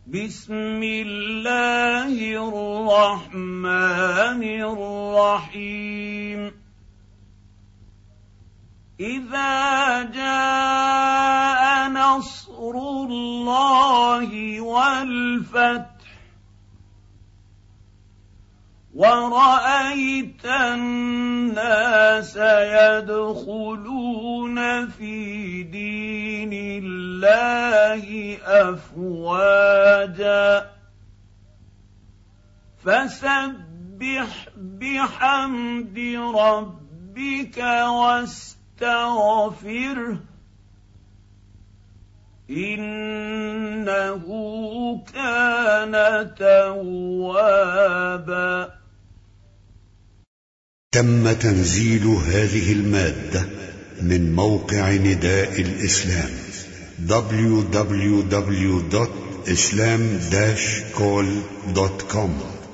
بسم الله الرحمن الرحيم إذا جاء نصر الله والفتح ورأيت الناس يدخلون في دين الله أفواجا فسبح بحمد ربك واستغفره إنه كان توابا. تم تنزيل هذه المادة من موقع نداء الإسلام www.islam-call.com